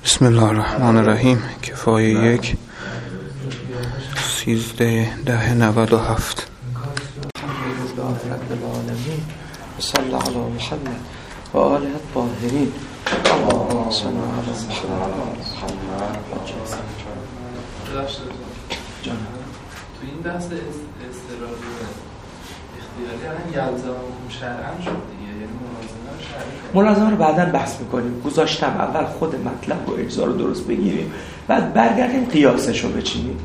بسم الله الرحمن الرحیم. کفایه 1 13/10/97. صلی علی محمد و آله الطاهرین. اللهم صل علی محمد. تو این بحث اضطراری اختیاری الان یلزم شرعاً شد دیگه، یعنی ملازمه رو بعداً بحث میکنیم. گذاشتم اول خود مطلب و اجزا رو درست بگیریم، بعد برگردیم قیاسش رو بچینیم.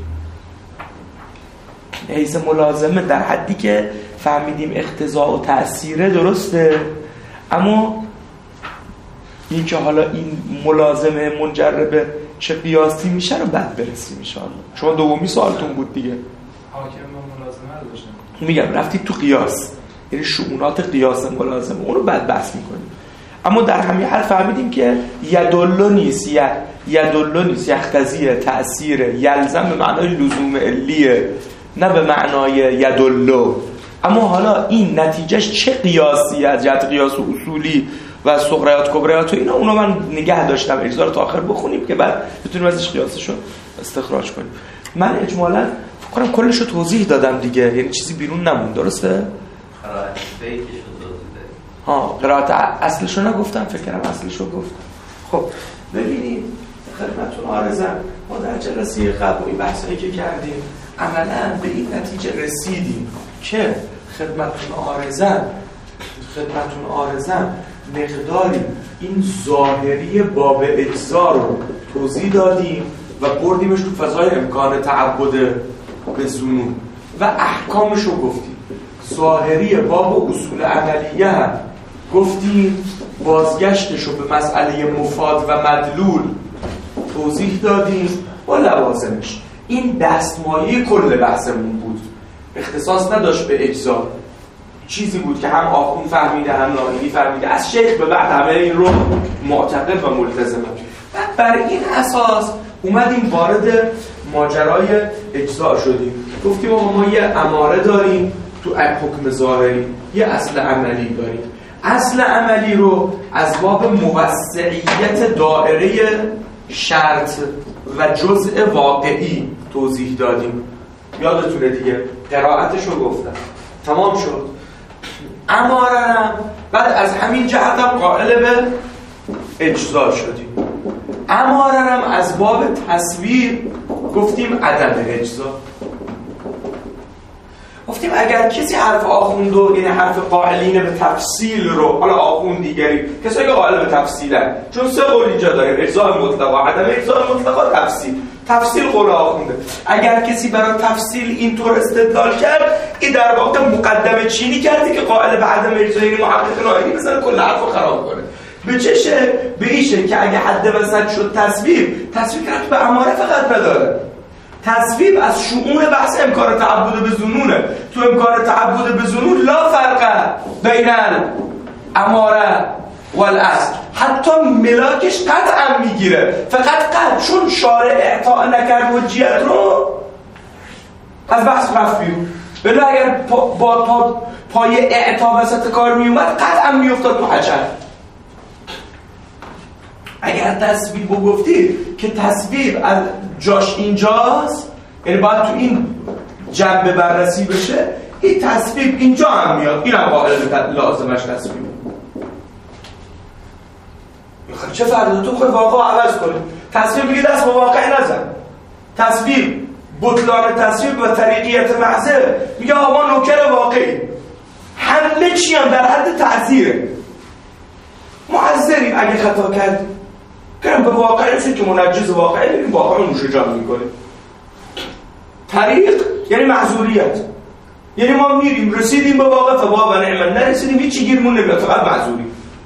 حیث ملازمه در حدی که فهمیدیم اقتضا و تأثیره درسته، اما این که حالا این ملازمه منجر به چه قیاسی میشه رو بعد برسیم ان شاء الله. شما دومی سوالتون بود دیگه، حاکم با ملازمه رو داشتم. میگم رفتید تو قیاس، یعنی شؤونات قیاس ملازمه، اون رو بعد بحث میکنیم. اما در همین حال فهمیدیم که یدل نیست، یختزیه، تأثیر، یلزم به معنای لزوم علیه، نه به معنای یدلو. اما حالا این نتیجهش چه قیاسی از جهت قیاس و اصولی و صغریات کبریات و اینا، اونو من نگه داشتم اجزا رو تا آخر بخونیم که بعد بتونیم ازش قیاسش رو استخراج کنیم. من اجمالاً فکر کنم کلش رو توضیح دادم دیگه، یعنی چیزی بیرون نمون. درسته؟ قرائت بیتش رو توضیح قرائت اصلش رو نگفتم، فکر کنم اصلش رو گفتم. خب ببینید خدمتتون عارضم، ما در جلسه قبل این بحثایی که کردیم عملاً به این نتیجه رسیدیم که خدمتتون عارضم مقداری این ظاهری باب اجزا رو توضیح دادیم و بردیمش تو فضای امکان تعبد به ظنون و احکامش رو گفتیم. ظاهری باب و اصول عملیه هم گفتیم، بازگشتش رو به مسئله مفاد و مدلول توضیح دادیم با لوازمش. این دستمایه کل بحثمون بود، اختصاص نداشت به اجزا. چیزی بود که هم آخوند فهمیده هم ناهیدی فهمیده، از شیخ به بعد همه این رو معتقد و ملتزمه. بعد بر این اساس اومدیم وارد ماجرای اجزا شدیم. گفتیم ما یه اماره داریم تو حکم ظاهری، یه اصل عملی داریم. اصل عملی رو از باب موسعیت دائره شرط و جزء واقعی توضیح دادیم. یادتونه دیگه، قرائتش رو گفتم. تمام شد. امارنم بعد از همین جهت هم قائل به اجزا شدیم. امارنم از باب تصویر گفتیم عدم اجزا. گفتیم اگر کسی حرف آخوندو، یعنی حرف قائلین به تفصیل رو، حالا آخوند دیگری، کسایی که قائل به تفصیلن، چون سه قول اینجا داریم، اجزا مطلق و عدم اجزا مطلق و تفصیل قول آخونده. اگر کسی برای تفصیل اینطور استدلال کرد، این در واقع مقدمه چینی کردی که قائل به عدم اجزا، یعنی محقق ناهیدی بزنه کل حرف رو خراب کنه. به چشه؟ به ایشه که اگه حد وسط شد تصویب کرد به اماره فقط نداره. تصویب از شؤون بحث امکان تعبد به ظنونه. تو امکان تعبد به ظنون لا فرق بین الاماره و الاصل، حتی ملاکش قطعا میگیره، فقط چون شارع اعطاء نکرد حجیت رو از بحث رفت بیرون. بلا اگر با پای اعطا وسط کار میومد قطعا میافتاد تو حجر. اگر تصویب رو گفتی که تصویب از جاش اینجاست، یعنی باید تو این جنبه بررسی بشه، این تصویب اینجا هم میاد، این هم قائل لازمش تصویب. چه فرده تو خود واقع عوض کنیم. تصویب میگه دست با واقع نزن. تصویب بطلان تصویب و طریقیت محضر میگه آقا نوکر واقعی، همه چی هم در حد تعذیره. معذریم اگه خطا کردیم، کنم به واقع نسید که منجز واقعی میریم واقع رو نوشجان میکنیم. طریق یعنی معذوریت، یعنی ما میریم رسیدیم به واقع فوا و نعمت، نرسیدیم هیچی گیرمون نمیاد، فقط معذوری.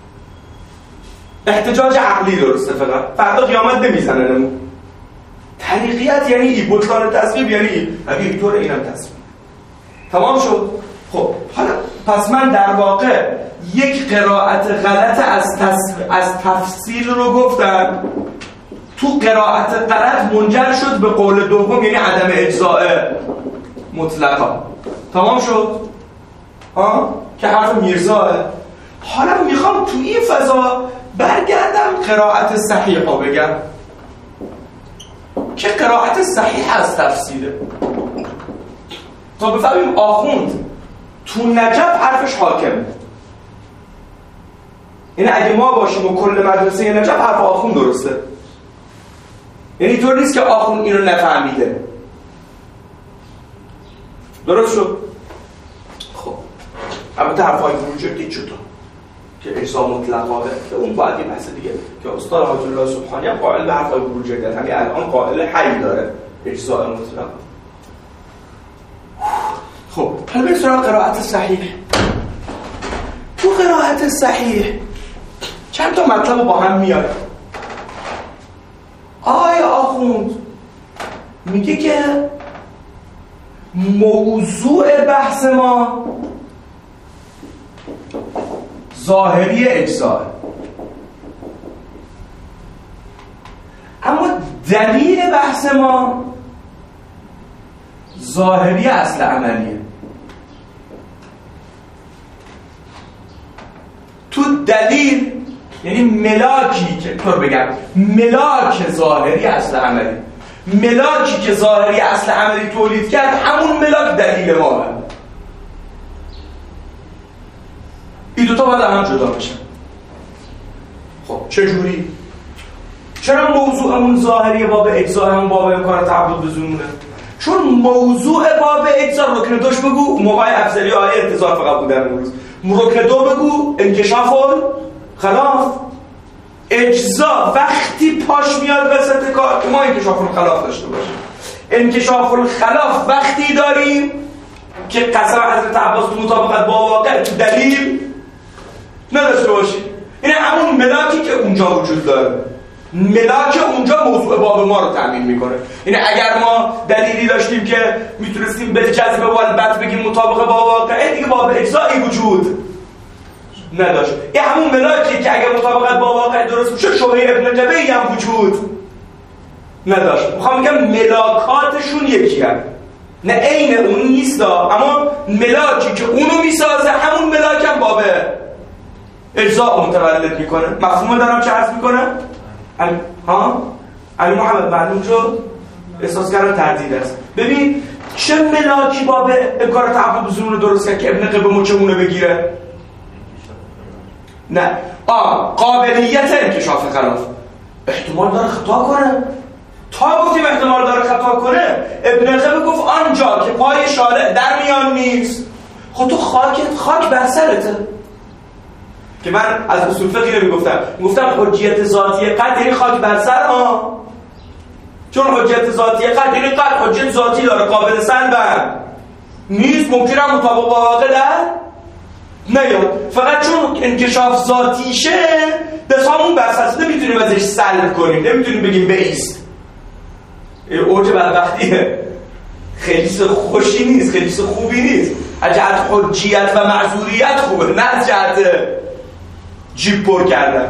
احتجاج عقلی درسته، فقط فردا قیامت نمیزنه نمون. طریقیت یعنی ای، بطلان تصویب یعنی ای، اگه اینطور اینم تصویب. تمام شد؟ خب حالا پس من در واقع یک قرائت غلط از تفصیل رو گفتم، تو قرائت غلط منجر شد به قول دوم، یعنی عدم اجزاء مطلقا. تمام شد؟ که حرف میرزاه. حالا میخوام تو این فضا برگردم قرائت صحیح ها بگم. که قرائت صحیح از تفسیره تا بفهمیم آخوند تو نجف حرفش حاکمه. یعنی اگه ما باشیم و کل مدرسه نجف حرف آخوند درسته، یعنی طور نیست که آخوند اینو نفهمیده. درست شد؟ خب البته حرفای بروجردی چطور که اجزا مطلقه که اون باید یه بحث دیگه که استاد آیت الله سبحانی هم قائل به حرفای بروجردی، همین الان قائل حی داره اجزا مطلق. خب حالا بریم سراغ قرائت صحیح. تو قرائت صحیح چند تا مطلب با هم میاد. آیا آخوند میگه که موضوع بحث ما ظاهری اجزا، اما دلیل بحث ما ظاهری اصل عملیه. تو دلیل یعنی ملاکی که طور بگم ملاک ظاهری اصل عملی، ملاکی که ظاهری اصل عملی تولید کرد همون ملاک دلیل ما هم. این دوتا باید هم جدا بشن. خب چجوری؟ چرا موضوعمون ظاهری باب اجزا همون باب امکان تعبد به ظنونه؟ چون موضوع باب اجزا رکن دوش بگو موقع افضلی آیه انتظار فقط بودن امروز، رکن دو بگو انکشاف خلاف. اجزا وقتی پاش میاد وسط کار ما انکشاف الخلاف داشته باشیم. انکشاف الخلاف وقتی داریم که قسم حضرت عباس تو مطابقت با واقع تو دلیل نداشته باشیم. این همون ملاکی که اونجا وجود داره، ملاک اونجا موضوع باب ما رو تامین میکنه. یعنی اگر ما دلیلی داشتیم که میتونستیم به جذب والبت بگیم مطابق با واقع، دیگه باب اجزایی وجود نداشت. این همون ملاکی که اگر مطابقت با واقع درست میشه شبهه ابن قبیهی هم وجود نداشت. میخوام بگم ملاکاتشون یکی هم، نه عین اون نیست اما ملاکی که اونو میسازه همون ملاک هم باب اجزا متولد میکنه. مفهوم دارم چه عرض میکنم؟ علی محمد معلوم شد؟ احساس کردن تردید است. ببین چه ملاکی باب امکان تعبد به ظنون درست کرد که ابن قبه مچمونه بگیره؟ نه قابلیت انکشاف خلاف احتمال داره خطا کنه. تا گفتیم احتمال داره خطا کنه، ابن قبه گفت آنجا که پای شارع در میان نیست. خب تو خاک بر سرته. که من از اصول فقهی رو میگفتم حجیت ذاتی قد یعنی خاک بر سر چون حجیت ذاتی قد یعنی قد حجیت ذاتی داره، قابل سلب نیست، ممکنه مطابق با واقع در نیاد. فقط چون انکشاف ذاتیشه به همون بساط نمیتونیم ازش سلب کنیم، نمیتونیم بگیم بایست. اوج بدبختیه، خیلی خوشی نیست، خیلی خوبی نیست. از جهت حجیت و معذوریت خوبه، نه از جهت جیب پر کردن.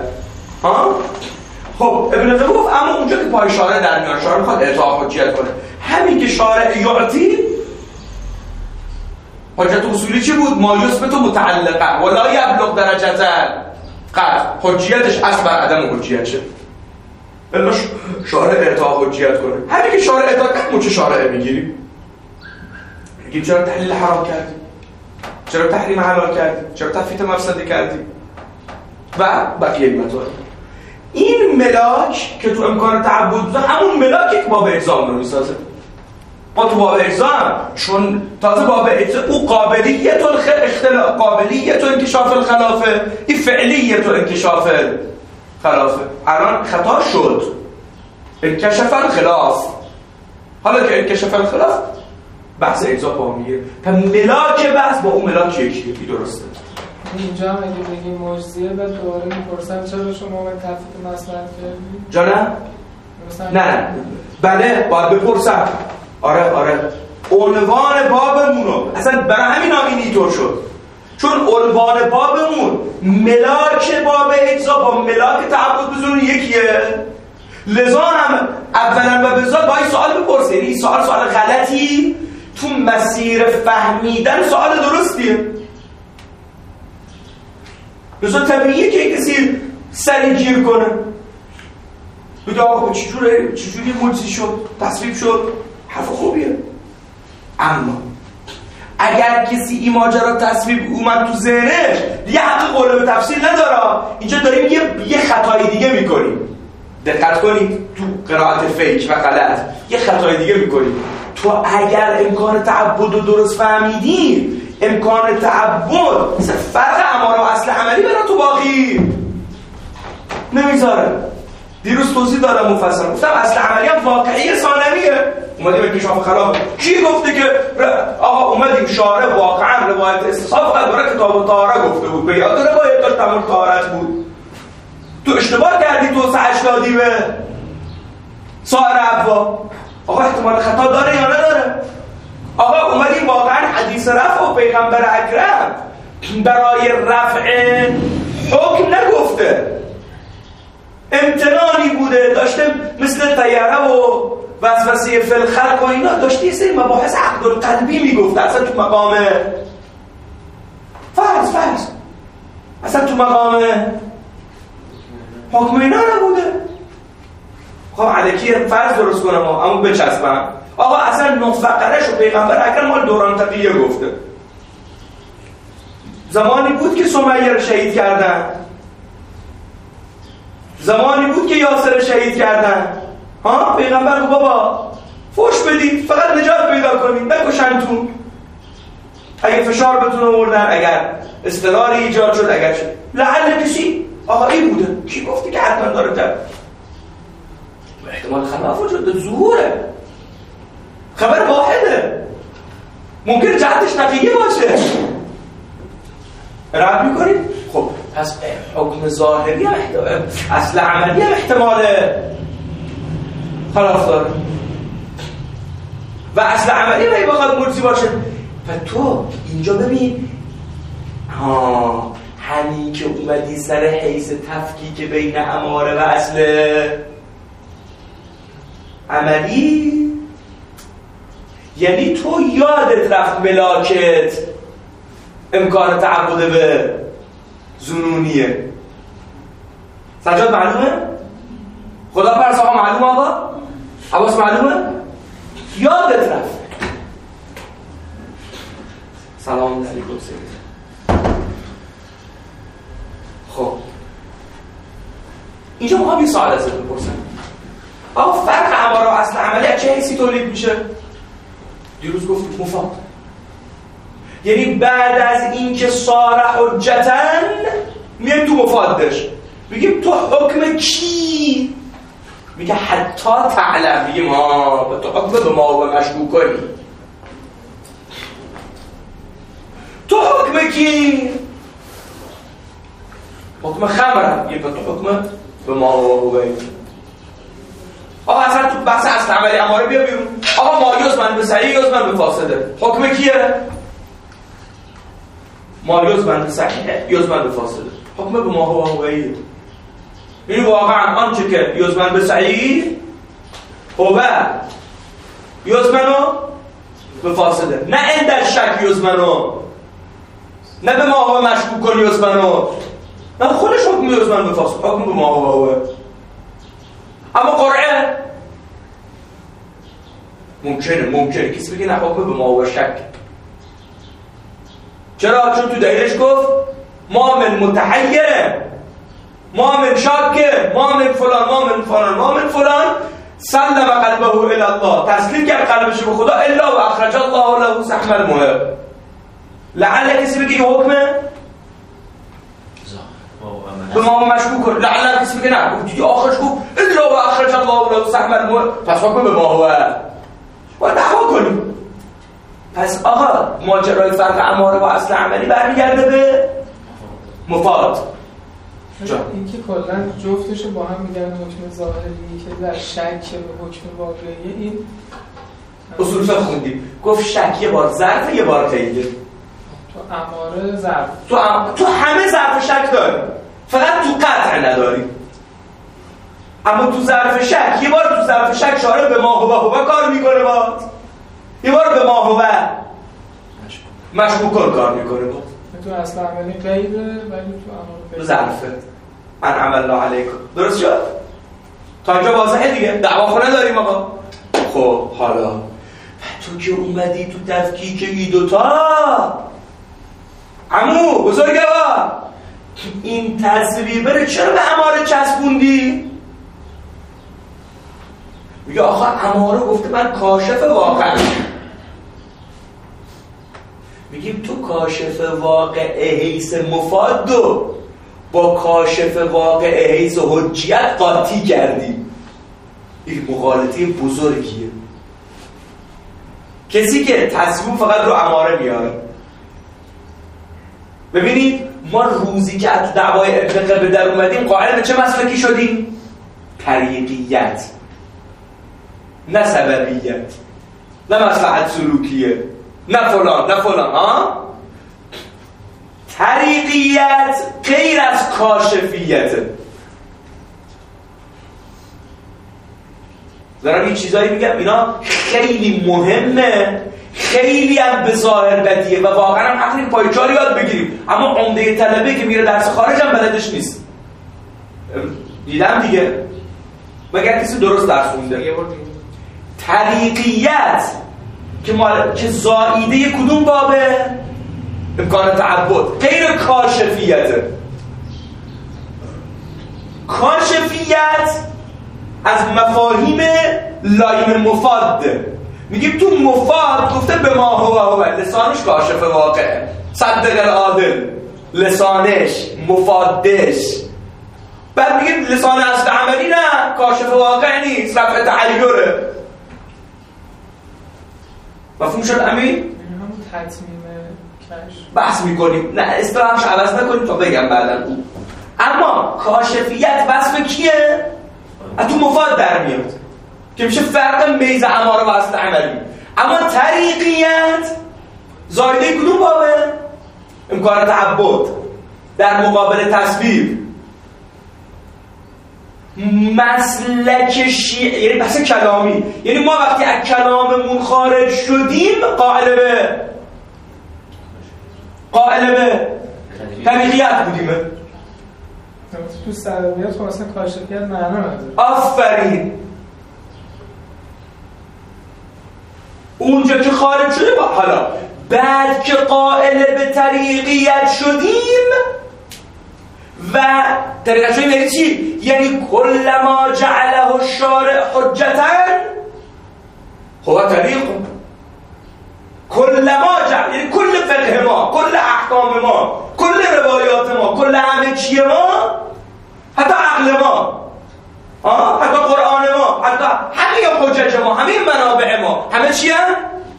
خب ابن قبه گفت اما اونجا که پای شارع در میان، شارع میخواد اطاعت حجیت کنه، همین که شارع یعطی حجت اصولی چی بود؟ ما یثبت متعلقه ولا یبلغ درجه قطع. حجیتش اصل بر عدم حجیتشه، الا شارع اطاعت حجیت کنه. همین که شارع اطاعت کنه، ما چه شارعه میگیریم؟ میگیم چرا تحلیل حرام کردیم؟ چرا تحریم حلال کردیم؟ چرا تفیت مفسده کردیم؟ و بقیه مطالب. این ملاک که تو امکان تعبد بوده همون ملاکی که باب اجزا رو میسازه. ما تو باب اجزا هم چون تازه باب اجزا او قابلیت اختلاف، قابلیت انکشاف الخلافه، این فعلیت انکشاف خلافه. الان خطا شد، انکشف الخلاف. حالا که انکشف الخلاف بحث اجزا پا میگیره. پس ملاک بحث با اون ملاک یکیه. درسته. اینجا هم اگه بگیم معجزه بعد دوباره میپرسن چرا شما من تفسیر مصلحت کردید؟ جانم؟ نه بله باید بپرسن. آره عنوان بابمونو اصلا برای همین اینطور شد، چون عنوان بابمون ملاک باب اجزا با ملاک تعبد به ظنون یکیه. لذا هم اولا و بذات باید سوال بپرسه. این سوال غلطی تو مسیر فهمیدن سوال درستیه. لذا طبیعیه که کسی سری گیر کنه. بگه آقا چجوری مجزی شد تصویب شد، حرف خوبیه. اما اگر کسی این ماجرا تصویب اومد تو ذهنش دیگه حق قول به تفسیر نداره. اینجا داریم یه خطای دیگه میکنیم. دقت کنید تو قرائت فیک و غلط یه خطای دیگه میکنیم. تو اگر امکان تعبد رو درست فهمیدی، امکان تعبد مثل فرق اماره و اصل عملی برای تو باقی نمیذاره. دیروز توضیح دادم مفصل، گفتم اصل عملی هم واقعی ثانویه. اومدیم انکشاف خلاف کی گفته که آقا اومدیم شارع واقعا روایت استصحاب فقط برای کتاب طهارت گفته بود، به یاد روایت داشت تمام طهارت بود. تو اشتباه کردی تو 80 به سایر ابواب. آقا احتمال خطا داره یا نداره؟ آقا اومدیم واقعا حدیث رفع و پیغمبر اکرم برای رفع حکم نگفته، امتنانی بوده، داشته مثل طیاره و وسوسه فی الخلق و اینا داشته یه سری مباحث عقد القلبی میگفته. اصلا تو مقام فرض اصلا تو مقام حکم اینا نبوده. خب علکی فرض درست کنم اما بچسبم. آقا اصلا نفقرش و پیغمبر اکرم مال دوران تقیه گفته. زمانی بود که سمیه رو شهید کردن، زمانی بود که یاسر شهید کردن. پیغمبر گفت بابا فوش بدید فقط نجات پیدا کنید، نکشنتون. اگه فشار بتون آوردن، اگر اضطراری ایجاد شد، اگر شد لعل کسی آقا این بوده، کی گفتی که حتما داره کرد؟ احتمال خلاف وجود ظهوره، خبر واحده، ممکن جهتش نقیه باشه. رد میکنید؟ خب پس حکم ظاهری هم اصل عملی هم احتمال خلاف داره و اصل عملی هم بخواد مرزی باشه. و تو اینجا ببین همین که اومدی سر حیث تفکیک بین اماره و اصل عملی، یعنی تو یادت رفت ملاکت امکان تعبد به ظنونیه. سجاد معلومه؟ خدا پرس آقا معلومه؟ آقا؟ عباس معلومه؟ یادت رفت. سلام علیکم سید. خب اینجا میخوام یه سوال ازت بپرسم. آقا فرق اماره و اصل عملی از چه حیثی تولید میشه؟ دیروز گفتیم مفاد، یعنی بعد از اینکه صار حجتن میایم تو مفادش میگیم تو حکم کی؟ میگه حتی تعلم، میگیم تو حکم به ما و مشکوک کنی. تو حکم کی؟ حکم خمرم، میگه تو حکم به ما و بگیم. آقا اصلا تو بحث اصل عملی اماره بیا بیرون. آقا ما یزمن به صحیح یزمن به فاسده، حکم کیه؟ ما یزمن به صحیح یزمن به فاسده، حکم به ما هو هویه. این واقعا آنچه که یزمن به صحیح هو یزمنو به فاسده، نه اندر شک یزمنو، نه به ما هو مشکوک کن یزمنو، نه خودش حکم یزمن به فاسده، حکم به ما هو. اما قرعه ممکنه کسی بگه نه حکم به ما هو شک. چرا؟ چون تو دلیلش گفت ما من متحیره، ما من شاکه، ما من فلان، ما من فلان، ما من فلان، سلم قلبه الی الله، تسلیم کرد قلبش به خدا، الا و اخرج الله له سهم المحب. لعل کسی بگه حکمه به ما مشکوک کن، لعل کسی بگه نه دیگه آخرش گفت الا و اخرج الله له سهم المحب، پس حکم به ما هو باید دعوا کنیم. پس آقا ماجرای فرق اماره با اصل عملی برمیگرده به مفاد. این که کلا جفتشو با هم میگن حکم ظاهری که در شک به حکم واقعی. این اصول فقه خوندیم، گفت شک یه بار ظرف یه بار قیده. تو اماره ظرف، تو همه ظرف شک داری، فقط تو قطع نداری. اما تو ظرف شک یه بار تو ظرف شک شارع به ما هو کار میکنه، باد یه بار به ما هو مشکوک کار میکنه. باد تو اصل عملی قیده ولی تو اماره ظرفه من عمل الله علیکم. درست شد؟ تا اینجا واضحه دیگه، دعواخونه داریم آقا. خب حالا تو که اومدی تو تفکیک این دوتا، عمو بزرگوار این تصویر بره چرا به عماره چسبوندی؟ میگه آخه عماره گفته من کاشف واقع. میگیم تو کاشف واقع حیث مفاد با کاشف واقع حیث حجیت قاطی کردی. این مغالطه بزرگیه. کسی که تصویر فقط رو عماره میاره. ببینید ما روزی که از دعوای ابن قبه در اومدیم قائل به چه مسلکی شدیم؟ طریقیت، نه سببیت، نه مصلحت سلوکیه، نه فلان نه فلان. ها؟ طریقیت غیر از کاشفیته. دارم این چیزایی میگم اینا خیلی مهمه، خیلی هم به ظاهر بدیه و واقعا هم حقی پایچار یاد بگیریم، اما عمده طلبه که میره درس خارج هم بلدش نیست. دیدم دیگه، مگر کسی درست درس خونده. طریقیت که زائیده کدوم بابه؟ امکان تعبد، غیر کاشفیته. کاشفیت از مفاهیم لایم مفاد. میگیم تو مفاد گفته به ما هو لسانش کاشف واقعه، صدق العادل لسانش مفادش. بعد میگیم لسان اصل عملی نه کاشف واقع نیست، رفع تحیره. مفهوم شد امین؟ همون تطمیم کشف بحث میکنیم، نه اصطلاحش عوض نکنیم تا بگم بعداً. اما کاشفیت وصف کیه؟ از تو مفاد در میاد که میشه فرق میز عماره و اصل عملی. اما طریقیت زایده کدوم بابه؟ امکان تعبد در مقابل تصویر. مسلک یعنی بحث کلامی، یعنی ما وقتی از کلاممون خارج شدیم قائل به طریقیت بودیم. تو سببیت خب اصلا کاشفیت معنا نداره. آفرین. اونجا که خارج شده حالا بعد که قائل به طریقیت شدیم و طریقیت شدیم یعنی چی؟ یعنی کلما جعله الشارع حجتا هو طریق. کلما جعل یعنی کل فقه ما، کل احکام ما، کل روایات ما، کل همه چی ما، حتی عقل ما، حتی قرآن ما، حتی همه حجج ما، همه منابع ما، همه چی هم؟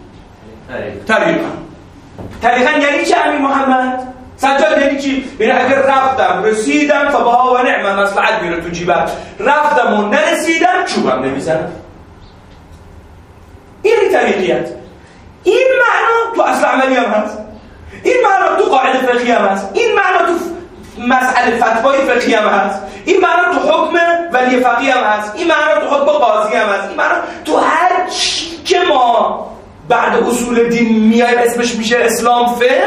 طریقا یعنی چه امیر محمد؟ سجاد یعنی چی؟ یعنی اگر رفتم رسیدم فبها و نعمه مصلحت میره تو جیبم، رفتم و نرسیدم چوبم نمیزنم. این طریقیت. این معنا تو اصل عملی هم هست، این معنا تو قاعده فقهی هم هست، این معنا تو مسئله فتوای فقهی هم هست، این معنا تو حکم ولی فقهی هم هست، این معنا تو حکم قاضی هم هست، این معنا تو هر چی که ما بعد اصول دین میایم اسمش میشه اسلام فقه.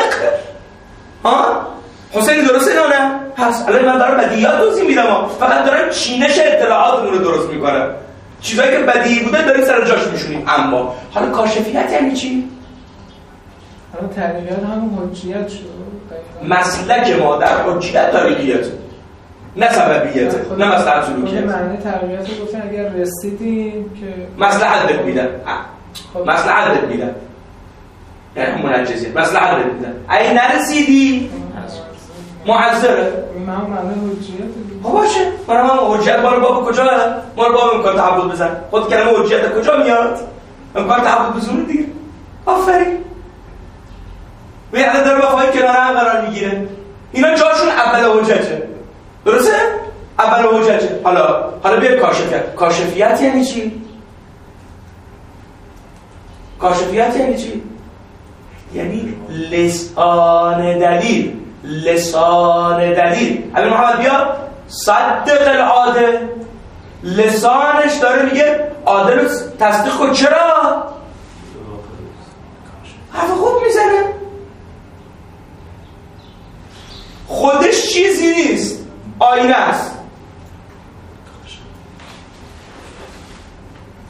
حسین درسته یا نه؟ هست. الان من دارم بدیهیات توضیح میدم، فقط دارم چینش اطلاعاتمون رو درست میکنم. چیزایی که بدیهی بوده داریم سر جاش میشونیم. اما حالا کاشفیت یعنی چی؟ حالا طریقیت همون حجیت شد. مسلک ما در حجیت طریقیت، نه سببیت، نه مصلحت سلوکیت. معنی طریقیت رو گفتن اگر رسیدیم که مصلحت بهت میدن. مصلحت بهت میدن. یعنی همون منجزیت. مصلحت بهت میدن. اگه نرسیدی معذره. این هم معنی حجیت. باشه. من هم حجیت مال باب کجا؟ مال باب امکان تعبد بزن. خود کلمه حجیت کجا میاد؟ امکان تعبد بزنه دیگه. آفرین. و یعنی داره با فایل کنار هم قرار میگیره. اینا جاشون اول حجته. درسته؟ اول حجته. حالا بیا کاشفیت. کاشفیت یعنی چی؟ کاشفیت یعنی چی؟ یعنی لسان دلیل. لسان دلیل. امیر محمد بیا صدق العادل. لسانش داره میگه عادل رو تصدیق کن. چرا؟ حرف خوب میزنه. خودش چیزی نیست، آینه است.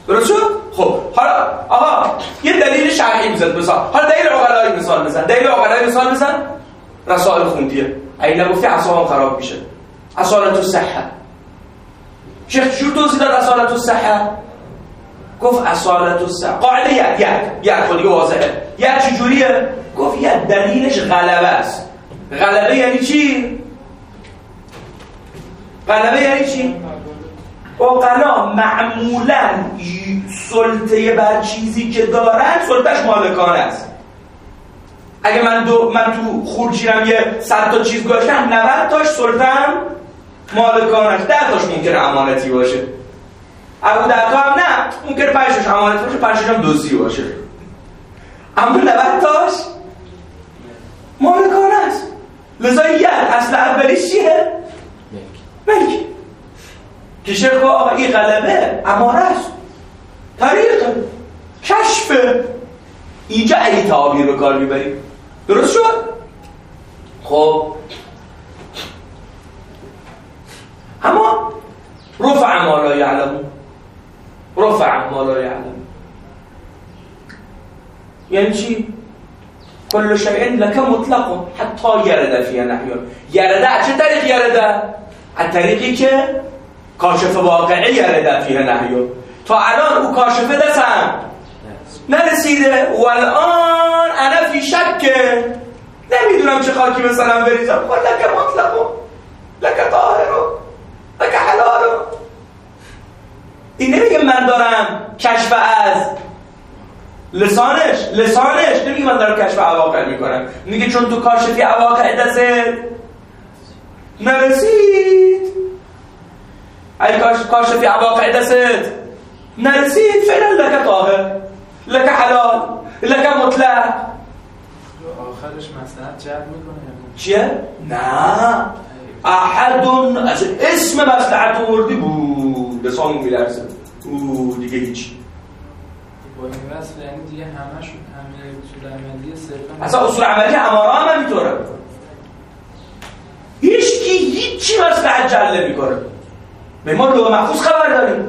درست شد؟ خب حالا آها یه دلیل شرعی میزد مثال، حالا دلیل عقلایی مثال بزن. دلیل عقلایی مثال بزن. رسائل خوندیه اگه نگفتی اعصابم خراب میشه. اصالت الصحه شیخ چجور توضیح داد اصالت الصحه؟ گفت اصالت الصحه قاعده یک خودی واضحه. یک چجوریه؟ گفت یه دلیلش غلبه است. غلبه یعنی چی؟ غلبه یعنی چی؟ عقلا معمولا سلطه بر چیزی که دارن سلطهش مالکانه است. اگه من تو خورجینم یه 100 تا چیز گذاشتم 90 تاش سلطه‌ام مالکانه است، 10 تاش ممکنه امانتی باشه. اما 10 تا هم نه، ممکنه 5 تاش امانتی باشه، 5 تاش هم دزدی باشه. اما 90 تاش مالکانه است. لذا یه اصل اولیش چیه؟ ملک. که شیخ آقا این غلبه اماره است، طریق کشف. اینجا این تعابیر رو کار میبریم. درست شد؟ خب اما رفع ما لا یعلمون، رفع ما لا یعلمون یعنی چی؟ کل شیء لک مطلق حتی یرد فیه نحیه. یرده چه طریق یرده؟ از طریقی که کاشف واقعی یرده فیه نحیه. تا الان او کاشفه دستم نرسیده و الان انا فی شک، نمیدونم چه خاکی مثلا بریزم. خود لک مطلقو لک طاهرو لک حلالو. این نمیگه من دارم کشف از لسانش نمیگه من دارم کشف عواقع میکنم، میگه چون تو کاشفی عواقع دست نرسید. اگه کاشفی عواقع دست نرسید فعلا لک طاهر لک حلال لک مطلق. آخرش مصلحت جلب میکنه چیه؟ نه احد از اسم مصلحت آوردی بود لسانو میلرزه دیگه هیچ. با این وصل یعنی دیگه همشون همه اصول عملی صرفا اصلا اصول عملی اماره هم همینطوره. هیچی مصلحت جلب نمیکنه. ما لوح محفوظ خبر داریم.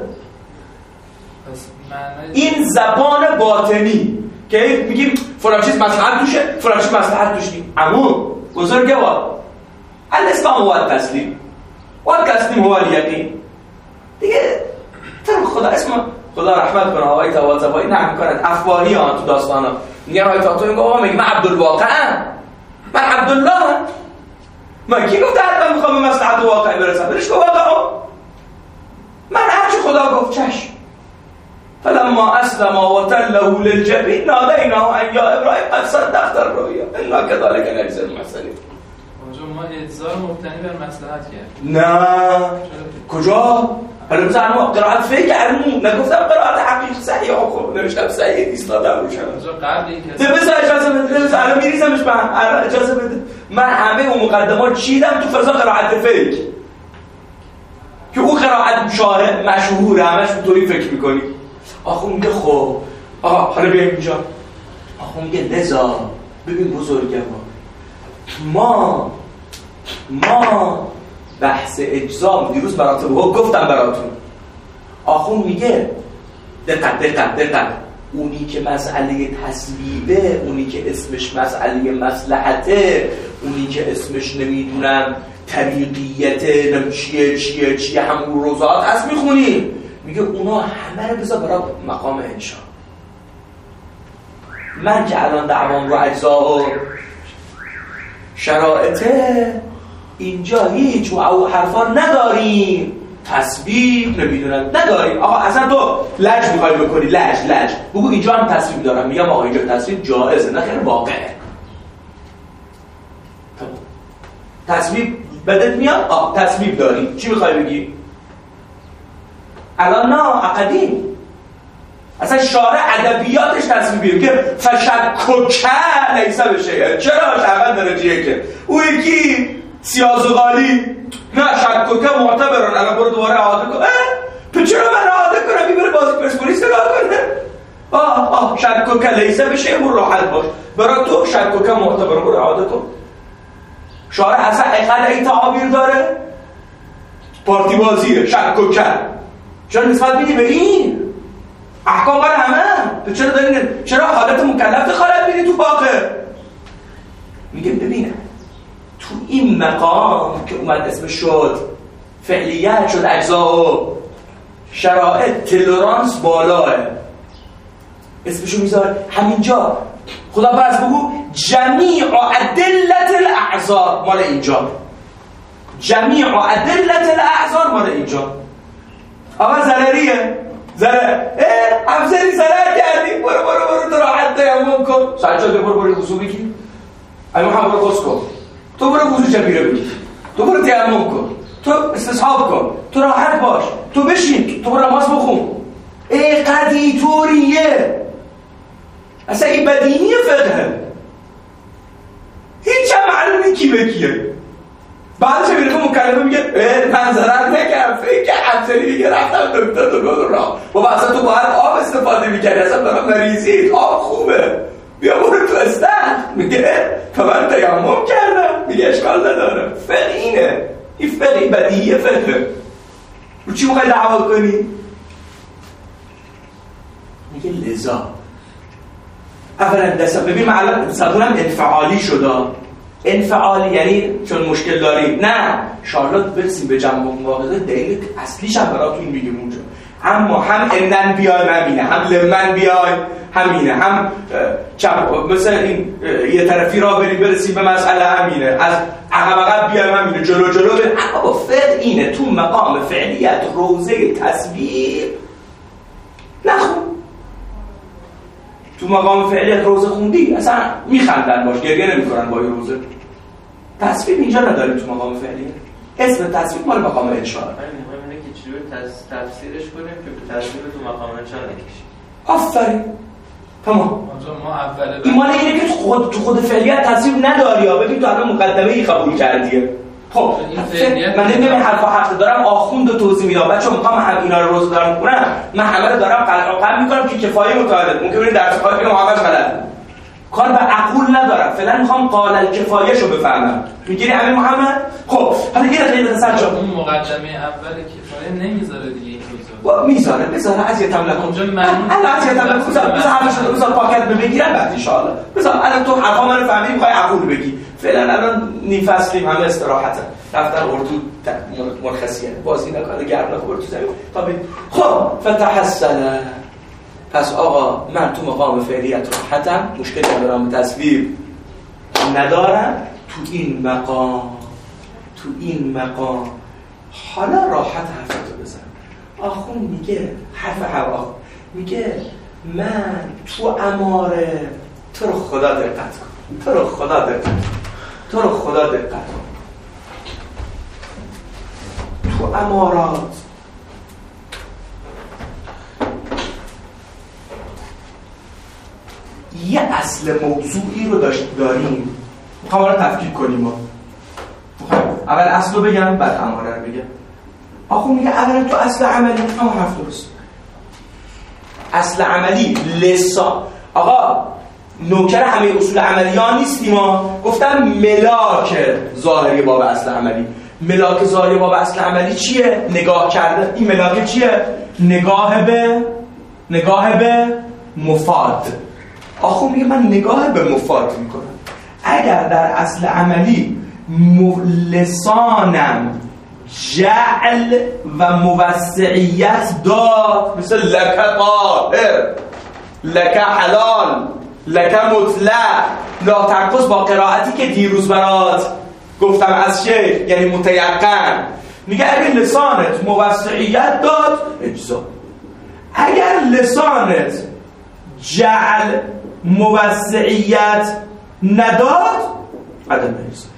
این زبان باطنی که میگیم فلان چیز مصلحت توشه فلان چیز مصلحت توش نیست. اما بزرگوار الاسلام هو التسلیم و التسلیم هو الیقین. دیگه تو خدا اسم خدا رحمت کنه آقای طباطبایی نه میکنند افواهی ها تو داستان ها میگن آقای طباطبایی میگه آقا من عبدالواقعم، من عبدالله من کی گفته حتما میخوام به مصلحت واقع برسم؟ برش گفت واقعا من هرچی خدا گفت چشم. فلما اسلم وتله للجبین نادیناه ان یا ابراهیم قد صدقت الرؤیا انا كذلك نجزی المحسنین. ما اجزا رو مبتنی بر مصلحت کرد. نه کجا؟ حالا مثلا ما قرائت فقه علمو نگفتم قرائت حقیقی صحیح خب نوشتم صحیح ایستادم روشن. قبل اینکه بذار اجازه بده الان میریزمش من اجازه بده. من همه اون مقدمات چیدم تو فضا قرائت فقه که اون قرائت شارع مشهوره همش اونطوری فکر می‌کنی. آخو میگه خب آقا حالا بیایم اینجا. آخو میگه لذا ببین بزرگوار ما بحث اجزام دیروز براتون گفتم براتون. آخون میگه دقت اونی که مسئله تصویبه، اونی که اسمش مسئله مصلحته، اونی که اسمش نمیدونم طریقیته چیه همون روزات هست میخونیم. میگه اونا همه رو بذار برای مقام انشا. من که الان دعوام رو اجزا و شرائطه اینجا هیچ او حرفا نداریم، تصویب نمیدونم نداریم. آقا اصلا تو لج میخوای بکنی لج بگو اینجا هم تصویب دارم. میگم آقا اینجا تصویب جائزه نه خیلی واقعه. تصویب بدت میاد؟ تصویب داریم. چی میخوای بگی؟ الان نه عقدیم اصلا شارع ادبیاتش تصویبیه که فشککه لیسه بشه. چرا شعبت درجیه که او یکی سیازغالی نه شککه معتبران. الان برو دوباره اعاده کن. تو چرا من اعاده کنم؟ میبره بازی پرسپولیس نگاه کنه. شککه لیسه بشه برو راحت باش. برای تو شککه معتبران برو اعاده کن. شارع اصلا اقل ای تعابیر داره پارتی بازیه شککه. چرا نسبت میدی به این؟ احکام برای همه. تو چرا حالت مکلف خالد بینی تو باقه؟ میگه ببینه تو این مقام که اومد اسمش شد فعلیت شد اجزا و شرایط تلرانس بالاه اسمشو میذاره همینجا. خدا فرض بگو جمیع ادلت الاعذار مال اینجا، جمیع ادلت الاعذار مال اینجا. آقا ضرریه افزری ضرر کردی، برو تو راحت تیمم کن. سجاده برو وضو بگی، امام هم برو غسل کن، تو برو وضو جبیره بگی، تو برو تیمم کن، تو استصحاب کن، تو راحت باش، تو بشین، تو برو نماز بخون. قدی طوریه اصلا این بدیهی فقه، هیچ هم معلومی کی به کیه. بعدش میره تو مکلمه میگه من ضرر نکردم، فکر افزری میگه رفتم دکتر تو گفت راه بابا اصلا تو باید آب استفاده میکردی، اصلا برای مریضی آب خوبه، بیا برو تو استخر. میگه تا من تیمم کردم، میگه اشکال نداره. فقه اینه، این فقه بدیهی فقه. رو چی موقع دعوا کنی؟ میگه لذا اولا دسته ببین معلم زبونم انفعالی شده. انفعالی یعنی چون مشکل داری، نه شارلات برسیم به جنب مواقعه دلیل اصلیش هم براتون میگیم اونجا. اما هم انن بیای همینه، هم لمن بیای همینه، هم چپ مثلا این یه طرفی را برسیم به مسئله همینه، از عقب بیای همینه، جلو بریم. اما فقه اینه تو مقام فعلیت روزه تصویر نخون. تو مقام فعلیت روزه خوندی اصلا میخندن باش، گریه نمیکنن با این روزه. تصویر اینجا نداریم تو مقام فعلیت. اسم تصویر مال مقام انشاء. همینه که چجوری تفسیرش کنیم که به تصویر تو مقام انشاء نکشیم. آفرین. تمام. ما اول ایمان اینه که تو خود فعلیت تصویر نداری ها. ببین تو الان مقدمه ای قبول کردیه. خب من نمیگم حرفا حق دارم آخوند رو توضیح میدم. بچه‌ها میخوام هم اینا رو روز دارم میکنم، من همه رو دارم قلقم میکنم که کفایه متعادل. ممکنه برید درس خواهد بگم محمد غلط کار به عقول ندارم، فعلا میخوام قال الکفایه شو بفهمم. میگیری امیر محمد؟ خب حالا یه دقیقه سرجا اون مقدمه اول کفایه نمیذاره دیگه این روزا میذاره اذیتم نکن. اونجا معنی الان اذیتم نکن. بذار حرفشو بذار پاکت بگیرم بعد ان شاء الله. بذار الان تو حرفا منو فهمیدی میخوای عقول بگی. فعلا الان نیم فصلیم همه استراحتن. رفتن اردو مرخصیه. بازی نکنه گرم نکنه تو زمین. تا خب فتحسن. پس آقا من تو مقام فعلیت راحتم، مشکلی ندارم، تصویر ندارم. تو این مقام حالا راحت حرفتو بزن. آخون میگه حرف هوا میگه من تو اماره تو رو خدا دقت کن، تو رو خدا دقت کن. تو امارات یه اصل موضوعی رو داریم. میخوام رو تفکیک کنیم. ما اول اصل رو بگم بعد اماره رو بگم. آخو میگه اولا تو اصل عملی هم حرف درست. اصل عملی لسان. آقا نوکر همه اصول عملی ها نیستیم. ما گفتم ملاک ظاهری باب اصل عملی. ملاک ظاهری باب اصل عملی چیه؟ نگاه کرده. این ملاک چیه؟ نگاه به مفاد. آخو میگه من نگاه به مفاد میکنم. اگر در اصل عملی لسانم جعل و موسعیت داد، مثل لک طاهر، لک حلال، لک مطلق، لا تنقص با قرائتی که دیروز برات گفتم از شیخ یعنی متیقن. میگه اگر لسانت موسعیت داد اجزا، اگر لسانت جعل موسعیت نداد عدم اجزا.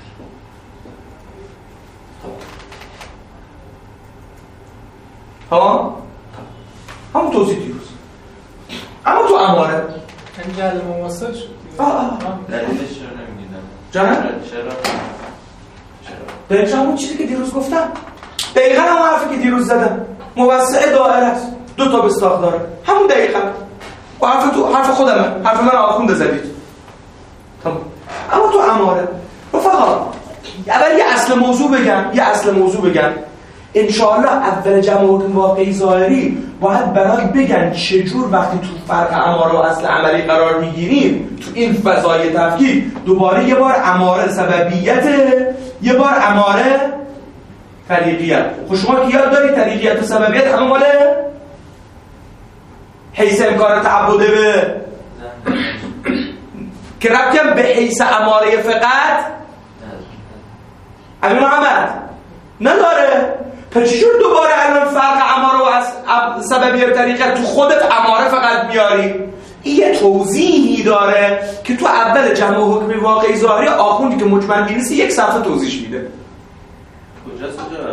همون توضیح دیروز. اما تو اماره انجل مواسط شد. دلیلش رو نمیدیدم. جانم؟ چرا؟ دلیلش همون چیزی که دیروز گفتم. دقیقا همون حرفی که دیروز زدم. موسع دائره است. 2 تا بستاق داره. همون دقیقا. و حرف خودمه. حرف من آخونده زدید. تمام. اما تو اماره رفقا اول یه اصل موضوع بگم. انشاءالله اول جمع حکم واقعی ظاهری باید برای بگن چجور وقتی تو فرق اماره و اصل عملی قرار میگیریم تو این فضای تفکیک دوباره یه بار اماره سببیته یه بار اماره طریقیت. خب شما که یاد دارید طریقیت و سببیت همه ماله حیث امکان تعبده به که ربطی هم به حیث اماره فقط امین محمد نداره. پس چجور دوباره الان فرق اماره و سببیت و طریقیت تو خودت اماره فقط میاری؟ این یه توضیحی داره که تو اول جمع حکمی واقعی ظاهری آخوندی که مجمل می‌نویسه یک صفحه توضیح میده. کجاست اونجا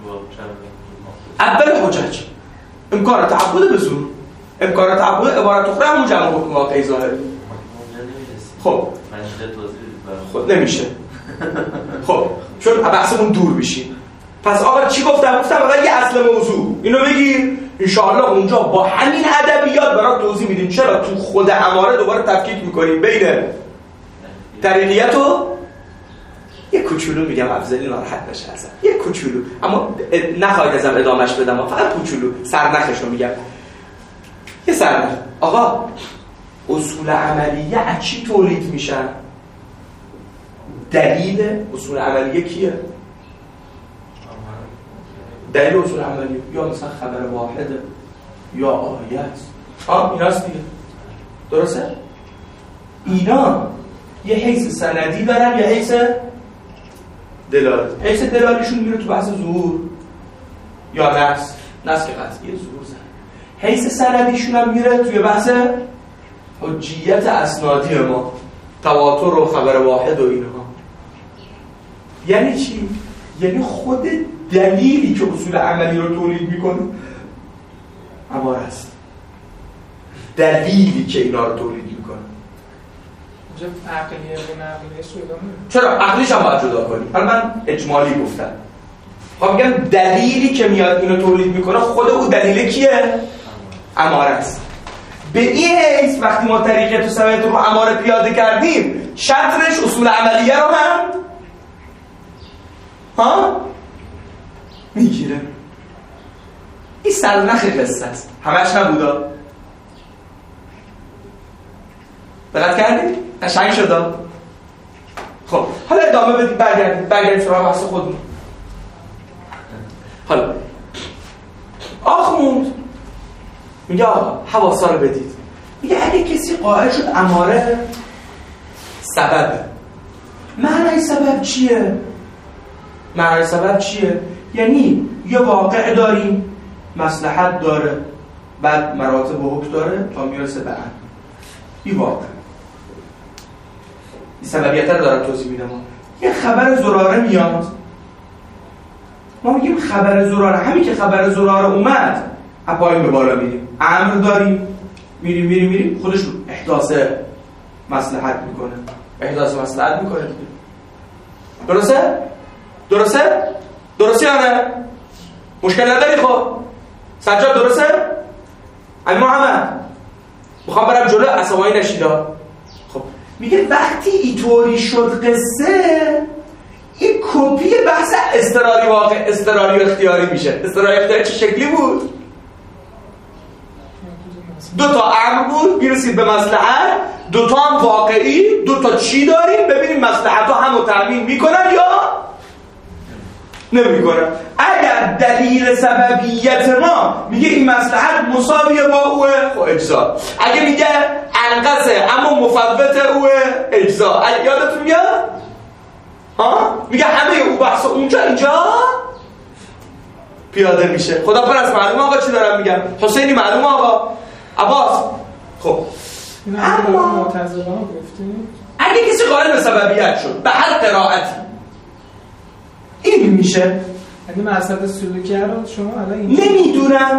اول حجج امکان تعبد به زور امکان تعبد عبارت اخرى همون جمع حکم واقعی ظاهری. خب خود نمیشه. خب چون بحثمون دور میشیم. پس آقا چی گفتم فقط یه اصل موضوع اینو بگیر انشاءالله اونجا با همین ادبیات برات توضیح میدیم چرا تو خود اماره دوباره تفکیک میکنیم بین طریقیت و یه کوچولو میگم افضلی ناراحت نشه ازم یه کوچولو اما نخواهید ازم ادامهش بدم فقط کوچولو سرنخش رو میگم یه سرنخ. آقا اصول عملیه از چی تولید میشن؟ دلیل اصول عملیه کیه؟ دلیل اصول عملیه یا مثلا خبر واحده یا آیت این هست دیگه درسته؟ اینا یه حیث سندی دارن یه حیث دلالی. حیث دلالیشون میره تو بحث ظهور یا نص که قطعیه ظهور زن. حیث سندیشون هم میره توی بحث حجیت اسنادی ما تواتر و خبر واحد و اینها. یعنی چی؟ یعنی خود دلیلی که اصول عملی رو تولید میکنه اماره است. دلیلی که اینا رو تولید میکنه اونجا عقلیه و نقلیهش رو ادامه چرا؟ عقلیش هم باید جدا کنیم. حالا من اجمالی گفتم. خب میگم دلیلی که میاد اینو تولید میکنه خود او دلیل کیه؟ اماره است. به این حیث وقتی ما طریقیت و سببیت رو اماره پیاده کردیم شطرش اصول عملیه رو هم میگیره. این سرنخ قصه است همش نبودا. دقت کردید؟ قشنگ شد. خب حالا ادامه بدید برگردید سراغ بحث خودمون. حالا آخوند میگه حواسا رو بدید. میگه اگه کسی قائل شد اماره سببه معنی سبب چیه؟ معنی سبب چیه؟ یعنی یه واقع داریم مصلحت داره بعد مراتب و حکم داره تا میرسه به ان. این واقع این سببیت رو دارم توضیح میدم. یه خبر زراره میاد ما میگیم خبر زراره. همین که خبر زراره اومد از پایین به بالا میریم امر داریم میریم خودش احداث مصلحت میکنه دیگه. درسته یا نه؟ مشکل نداری؟ خب سجاد درسته؟ امین محمد میخوام برم جلو عصبانی نشیدا. خب میگه وقتی اینطوری شد قصه این کپی بحث اضطراری واقع اضطراری و اختیاری میشه. اضطراری اختیاری چه شکلی بود؟ دو تا امر بود میرسید به مصلحت، دو تا هم واقعی، دو تا چی داریم ببینیم مصلحت ها همو تامین میکنن یا نمیکنن. اگر دلیل سببیت ما میگه این مصلحت مساویه با اوه خب اجزا. اگه میگه انقصه اما مفوت اوه اجزا. یادتون میاد؟ میگه همه او بحث اونجا اینجا پیاده میشه. خدا پر از معلوم آقا چی دارم میگم؟ حسینی معلوم آقا عباس. خب اما معتزله گفتیم اگه کسی قائل به سببیت شد به هر قرائتی این میشه. اگه مقصد سلوکی رو شما الان اینجا نمیدونم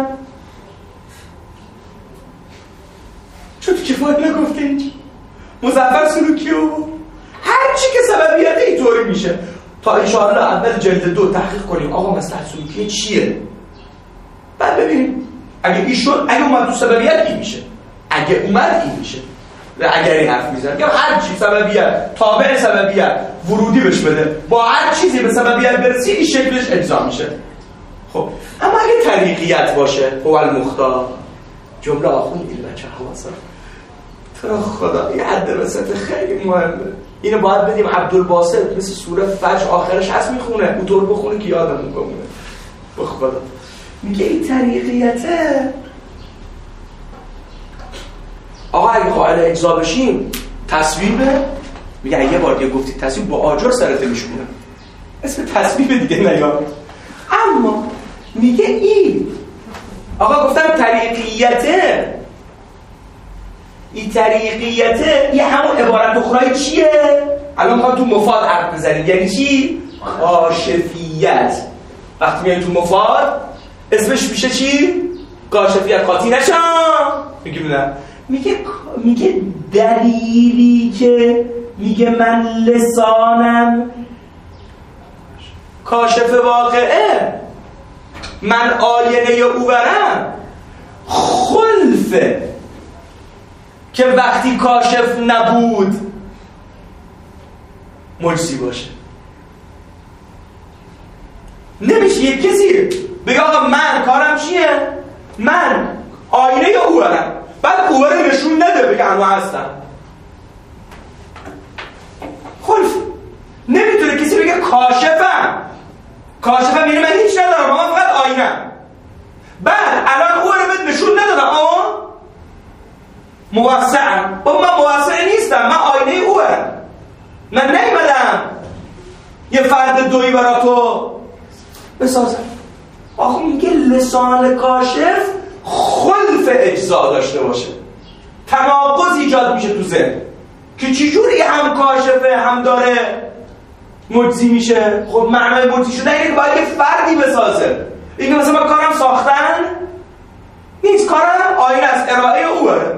چون تو کفایت نگفته اینجا مظفر سلوکی و هر چی که سببیت اینطوری میشه. تا انشاءالله اول جلد 2 تحقیق کنیم آقا مصلحت سلوکی چیه، بعد ببینیم اگه این شد اگه اومد تو سببیت این میشه، اگه اومد این میشه. اگری حرف میزنم که هر چی سببیت تابع سببیت ورودی بهش بده با هر چیزی به سببیت برسی این شکلش اجزا میشه. خب اما اگه طریقیت باشه هو المختار، جمله آخوندید بچه حواسا تو خدا یه حد رسط خیلی مهمه، اینو باید بدیم عبدالباسط مثل سوره فجر آخرش هست میخونه اونطور بخونه که یادمون بمونه. به خدا میگه این طریقیته آقا اگه قائل اجزا بشیم تصویبه، میگه یه بار دیگه گفتی تصویب با آجر سرت میشونه، اسم تصویب دیگه نیاد. اما میگه این آقا گفتم طریقیته، این طریقیته یه همون عبارت اخرای چیه؟ الان میخوام تو مفاد حرف بزنیم، یعنی چی؟ کاشفیت. وقتی میای تو مفاد اسمش میشه چی؟ کاشفیت. قاطی نشم میگه دلیلی که میگه من لسانم کاشف واقعه، من آینه او برم، خلفه که وقتی کاشف نبود مجزی باشه. نمیشه یک کسی بگه آقا من کارم چیه؟ من آینه یا او برم، بعد او برم نشون نده بگه اما هستم. خلف نمیتونه کسی بگه کاشفم یعنی من هیچ ندارم، من فقط آینم، بعد الان او رو نشون ندادم اما موسعم، با من موسع نیستم، من آینه او برم، من نیمدم یه فرد دویی برا تو بسازم. آخه میگه لسان کاشف خلف اجزا داشته باشه، تناقض ایجاد میشه تو ذهن که چجوری هم کاشفه هم داره مجزی میشه. خب معنای مجزی شدن اینه که باید یه فردی بسازه. اینکه مثلا من کارم ساختن نیست، کارم آینه است، ارائه او بره.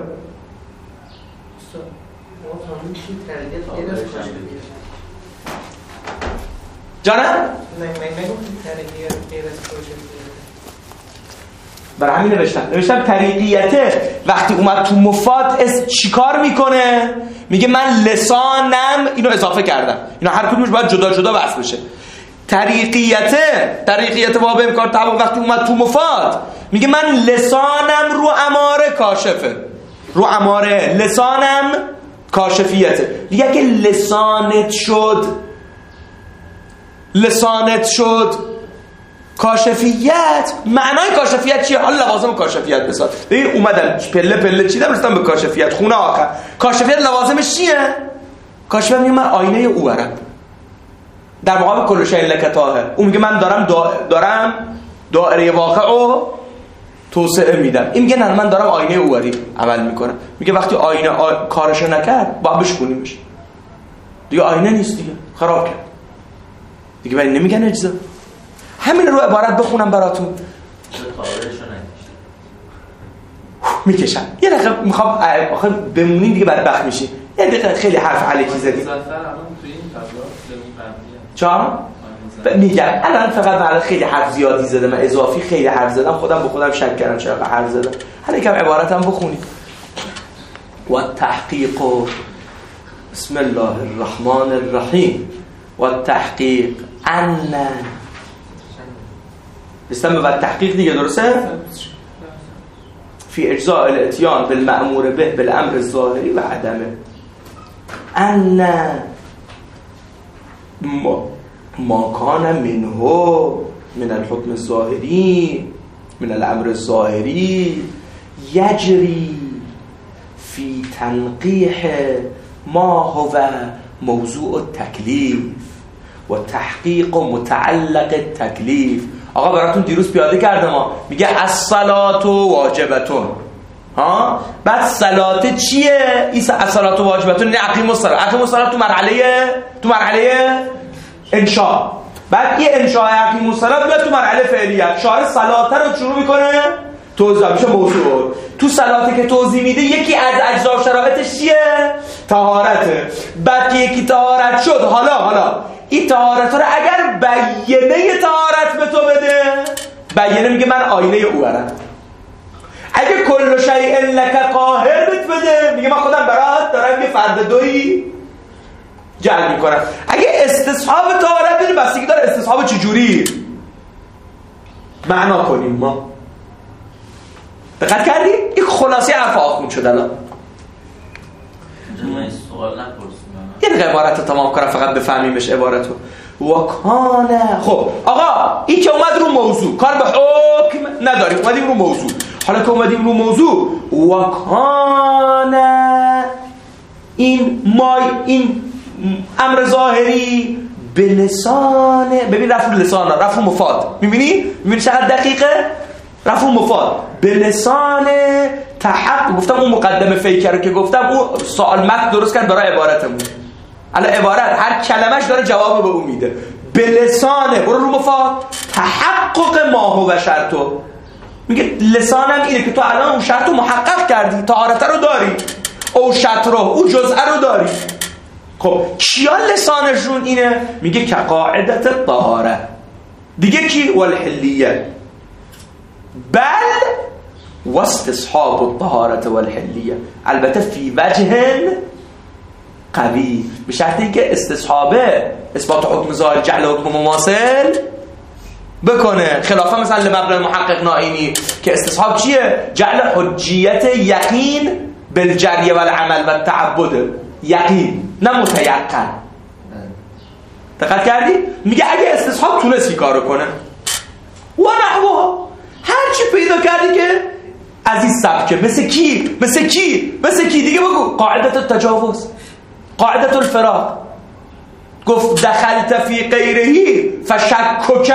جانم؟ برای همین نوشتم طریقیته وقتی اومد تو مفاد اس چیکار میکنه؟ میگه من لسانم، اینو اضافه کردم، اینو هر کدومش باید جدا جدا بحث بشه. طریقیت باب امکار تبا وقتی اومد تو مفاد میگه من لسانم رو اماره کاشفه، رو اماره لسانم کاشفیته. دیگه که لسانت شد کاشفیت، معنای کاشفیت چیه؟ حالا لوازم کاشفیت بساز. ببین اومدن پله پله چیدم رسیدم به کاشفیت، خونه آخر کاشفیت لوازمش چیه؟ کاشفیت میگه من آینه او برم در مقابل کل شیء لک طاهر. اون میگه من دارم دایره واقعو توسعه میدم، این میگه نه من دارم آینه او بری عمل میکنم. میگه وقتی آینه کارشو نکرد باید بشکنیمش، دیگه آینه نیست، دیگه خراب کرد، دیگه ولی نمیگن اجزا. همین رو عبارت بخونم براتون میکشم. یه دقیقه میخوام آخه بمونین دیگه بدبخت میشی. یه دقیقه خیلی حرف علکی زدی. چرا؟ میگم الان فقط من خیلی حرف زیادی زدم، من اضافی خیلی حرف زدم، خودم به خودم شک کردم چرا حرف زدم. هر یکم عبارتم بخونید. و تحقیق بسم الله الرحمن الرحیم و تحقیق ان بستم به تحقیق دیگه درسته؟ فی اجزاء الاتیان بالمأمور به بالامر الظاهری و عدمه. ان ما کان منه من الحكم الظاهری من الامر الظاهری یجری فی تنقیح ما هو موضوع التکلیف و تحقیق و متعلق التکلیف. آقا براتون دیروز پیاده کردم میگه الصلاة واجبتون، ها بعد صلات چیه؟ این الصلاة واجبتون نه اقیم الصلاة تو مرحله انشاء، بعد یه انشاء اقیم الصلاة بیاد تو مرحله فعلیت. شارع صلاته رو شروع میکنه توضیح میشه موضوع. تو صلاته که توضیح میده یکی از اجزا شرایطش چیه؟ طهارته. بعد که یکی طهارت شد، حالا این طهارت رو اگر بیینه طهارت به تو بده، بیینه میگه من آینه او برم. اگه کل شیء لک قاهر بده، میگه من خودم برات دارم یه فرد دویی جلب میکنم. اگه استصحاب طهارت بده، بستگی داره استصحاب چجوری. معنا کنیم ما. دقت کردی؟ یک خلاصه حرف آخون شد الان. من سوال نپرسیدم. این عبارت رو تمام کنم فقط بفهمیمش عبارتو. وکانه. خب آقا این که اومد رو موضوع، کار به حکم نداریم، اومدیم رو موضوع. حالا که اومدیم رو موضوع، وکانه این امر ظاهری به لسان، ببین رفع لسان، رفع مفاد، میبینی چقدر دقیقه؟ رفع مفاد به لسان تحقق. گفتم اون مقدمه فیکر رو که گفتم اون سوال متن درست کرد برای عبارتمون. الان عبارت هر کلمش داره جواب به اون میده. به لسانه، برو رو مفاد، تحقق ما هو شرطو. میگه لسانم اینه که تو الان اون شرط رو محقق کردی، طهارت رو داری، او شطر او جزء رو داری. خب کیا لسانشون اینه؟ میگه که قاعدت طهاره. دیگه کی؟ والحلیه. بل واستصحاب الطهارت والحلیه، البته فی وجه قوی، به شرطی که استصحابه اثبات حکم ظاهر جعل حکم مماثل بکنه. خلافه مثلا لمبلغ محقق نائینی که استصحاب چیه؟ جعل حجیت یقین بالجری والعمل و تعبد، یقین نه متیقن. دقت کردی؟ میگه اگه استصحاب تونستی کارو کنه و نحوها، هر چی پیدا کردی که از این سبکه، مثل کی دیگه بگو. قاعدت التجاوز، قاعدت الفراق. گفت دخلت فی غیرهی فشکک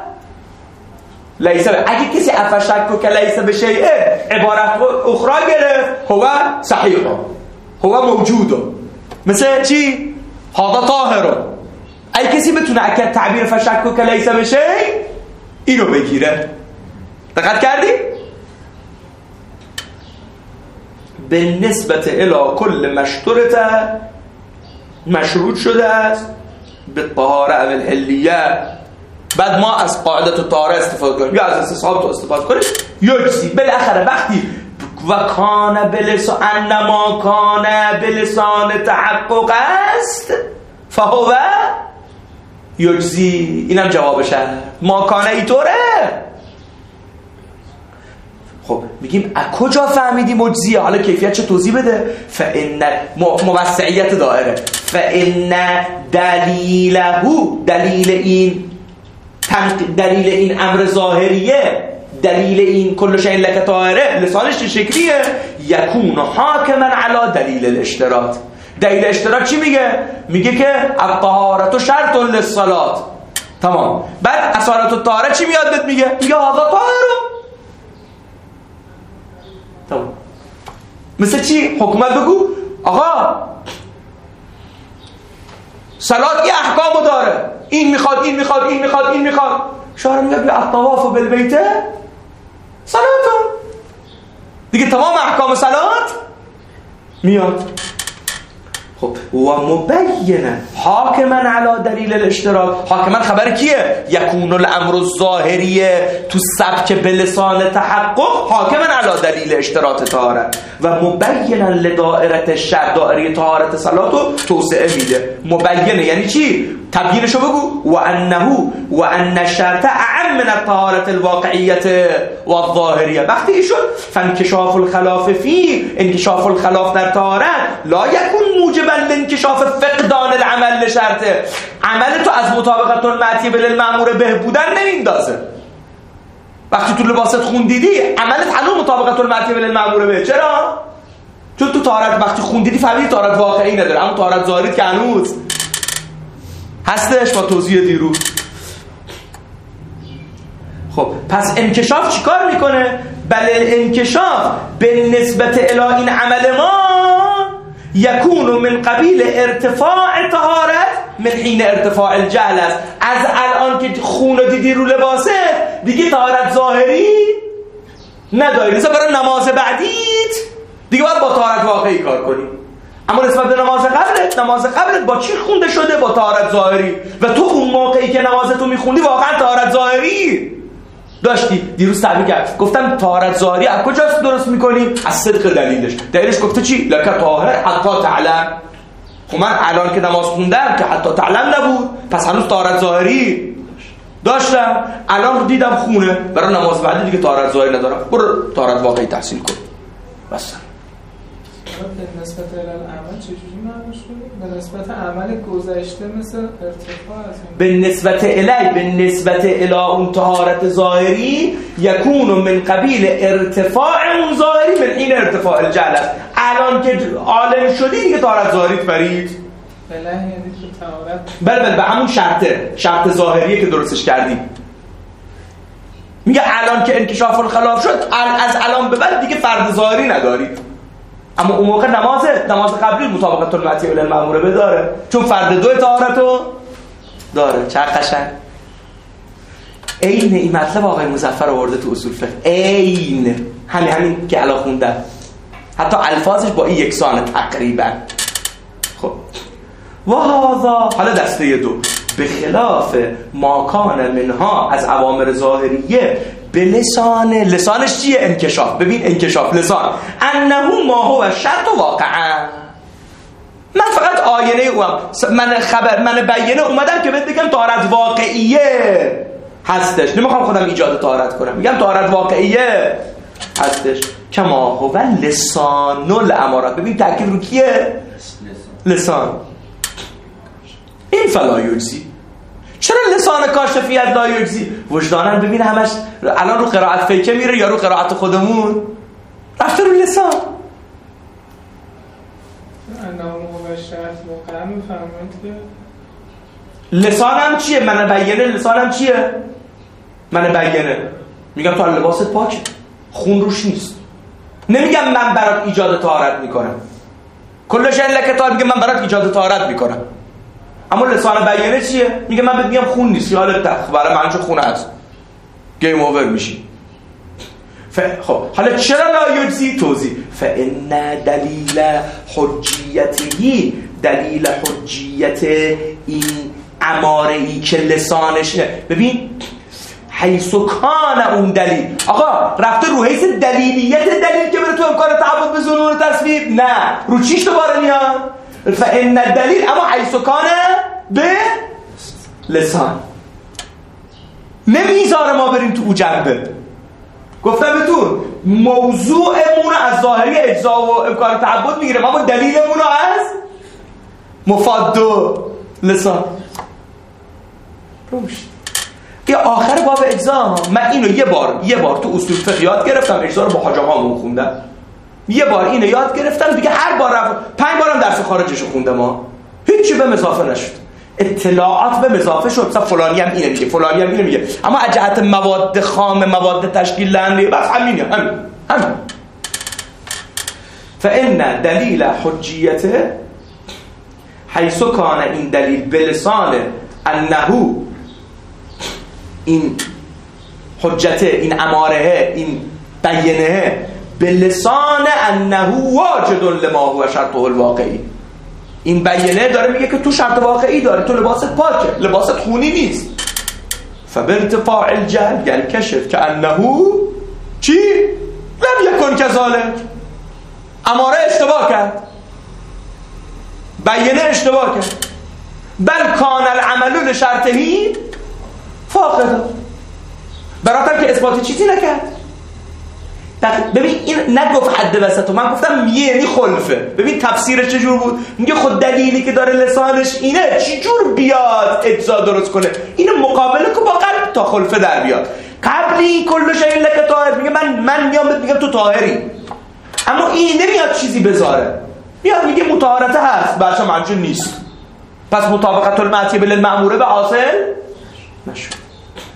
لیس، اگه کسی فشکک لیس بشیء عبارت اخرى گرفت، هو صحیح، هو موجود، مثل چی؟ هذا طاهر. اگه کسی بتونه اکد تعبیر فشکک لیس بشیء اینو بگیره. دقت کردی؟ به نسبت الی کل مشترط مشروط شده است به طهاره او الحلیه. بعد ما از قاعدت الطهاره استفاده کنیم یا از استصحاب تو استفاده کنیم، یجزی. بالاخره وقتی و کان بلسان انما کان بلسان تحقق است فهو یجزی. اینم جوابشه. ما کان اینطوره. خب میگیم از کجا فهمیدی مجزیه؟ حالا کیفیت چه توضیح بده. فإن موسعیت دائره، فإن دلیله، دلیل این امر ظاهریه، دلیل این کل شیء لک طاهره، لسانش چه شکلیه؟ یکون حاکما علی دلیل الاشتراط. دلیل اشتراط چی میگه؟ میگه که الطهارة شرط للصلاة. تمام. بعد اصالت الطهاره چی میاد بهت میگه؟ میگه هذا طاهر. تمام. مثل چی؟ حکومت بگو آقا صلات یه احکامو داره، این میخواد، این میخواد، این میخواد، این میخواد. شارع میگه بیا الطواف بالبیت صلاتو دیگه، تمام احکام صلات میاد. خب و مبینه حاکما علی دلیل الاشتراک. حاکما خبر کیه؟ یکون الامر الظاهریه تو سبک بلسان تحقق حاکما علی دلیل اشتراط طهاره و مبینا لدائره الشرع، دائره طهارت صلاتو توسعه میده. مبینه یعنی چی؟ تبیینشو بگو. و ان الشرط اعم من الطهاره الواقعیه و الظاهریه. وقتی این شد فانکشاف الخلاف فی، انکشاف الخلاف در طهارت لا یکون موجبا لانکشاف فقدان العمل لشرطه. عمل تو از مطابقت المعتی بالمأمور بهبودن نمیندازه. وقتی تو لباست خون دیدی عملت هنوز مطابقت المعتی بالمأمور به. چرا؟ چون تو طهارت وقتی خون دیدی فهمیدی طهارت واقعی نداره، اما طهارت ظاهری که هنوز هستش با توضیح دیروز. خب پس انکشاف چیکار میکنه؟ بل انکشاف به نسبت الی این عمل ما یکون من قبیل ارتفاع طهارت من حین ارتفاع الجهل است. از الان که خون رو دیدی رو لباست دیگه طهارت ظاهری نداری، مثلا برای نماز بعدیت دیگه باید با طهارت واقعی کار کنی. اما نسبت به نماز قبلت با چی خونده شده؟ با طهارت ظاهری. و تو اون موقعی که نمازتو میخوندی واقعا طهارت ظاهری داشتی. دیروز تعبیر کرد گفتم طهارت ظاهری از کجاست درست میکنی؟ از صدق دلیلش گفته چی؟ لک طاهر حتی تعلم. خب من الان که نماز خوندم که حتی تعلم نبود، پس هنوز طهارت ظاهری داشتم، الان دیدم خونه، برای نماز بعدی دیگه طهارت ظاهری ندارم، برو طهارت واقعی تحصیل کن. بس به نسبت عمل چجوری معنی شده؟ به نسبت عمل گذشته مثل ارتفاع از این به نسبت الی اون طهارت ظاهری یکون من قبیل ارتفاع اون ظاهری من این ارتفاع الجهل است. الان که عالم شدی دیگه طهارت ظاهریت برید بله، یعنی که طهارت بله به همون شرط ظاهریه که درستش کردی. میگه الان که انکشاف الخلاف شد، از الان به بعد دیگه فرض ظاهری ندارید. اما اون موقع نماز قبلی مطابقت المعتی الی المأموره بداره، چون فرد 2 طهارتو داره. چه قشنگ. عین این مطلب آقای مظفر آورده تو اصول فقه، عین همین که الان خوندم، حتی الفاظش با این یکسانه تقریبا. خب و هذا حالا دسته 2 به خلاف ما کان منها از اوامر ظاهریه به لسانش چیه؟ انکشاف. ببین انکشاف لسان انه ما هو شرط واقعا. من فقط آینه اوم، من بیانه اومدم که بهت بگم طهارت واقعیه هستش، نمیخوام خودم ایجاد طهارت کنم، میگم طهارت واقعیه هستش. کما هو لسان الامارات. ببین تاکید رو کیه؟ لسان. این فلا یجزی. چرا لسان کاشفیت لا یجزی؟ وجدانن ببین همش الان رو قرائت فیکه میره یا رو قرائت خودمون؟ رفته رو لسان. انه هو شرط واقعا میفهمید که لسانم چیه؟ من بیانه. لسانم چیه؟ من بیانه میگم تو لباست پاکه، خون روش نیست. نمیگم من برات ایجاد طهارت میکنم، کلش این لکتار میگه من برات ایجاد طهارت میکنم. اما لسان بیانه چیه؟ میگه من بهت میگم خون نیست، حالت تخ برای من چه خون هست، گیم اوور میشی. خب حالا چرا لا یجزی؟ توضیح. فان دلیل حجیته، دلیل حجیت این اماره ای که لسانشه، ببین حیث کان اون دلیل، آقا رفته رو حیث دلیلیت دلیل که بره تو امکان تعبد به ظنون تصویب، نه رو چیش دوباره میاد؟ فان دلیل اما حیث کان به لسان. نمیذاره ما بریم تو جنبه. گفتم بهتون موضوعمون از ظاهری اجزا و امکان تعبد میگیریم، اما دلیلمون از مفاد لسان روش. یه آخر باب اجزا من اینو یه بار تو اصول فقه یاد گرفتم، اجزا رو با حاج آقامون خوندم، یه بار اینو یاد گرفتم دیگه، هر بار 5 بارم درس خارجش خوندم، هیچی به اضافه نشد، اطلاعات به اضافه شد. مثلا فلانی هم اینه میگه، فلانی هم اینه میگه، اما از جهت مواد خام، مواد تشکیل دهنده بس همین. فان دلیل حجیته حیث کان این دلیل بلسان انه، این حجته، این اماره، این بیانه به لسان انه واجد لما هو شرطه الواقعی. این بیانه داره میگه که تو شرط واقعی داره، تو لباست پاکه، لباست خونی نیست. فبارتفاع الجهل یعنی کشف که انه چی؟ لم یکن کذالک. اماره اشتباه کرد، بیانه اشتباه کرد. بل کان العمل لشرطهی فاقدا. براتم که اثبات چیزی نکرد. ببین این نگفت حد وسط، من گفتم یعنی خلفه. ببین تفسیرش چجور بود؟ میگه خود دلیلی که داره لسانش اینه چجور بیاد اجزا درست کنه؟ اینو مقابله که با قلب تا خلفه در بیاد. قبلی کلش این لکه طاهر، میگه من میام بهت میگم تو طاهری، اما این نمیاد چیزی بذاره، میاد میگه مطهرته هست، بچه منجور نیست، پس مطابقت المعتی بالمأموره به حاصل نشد.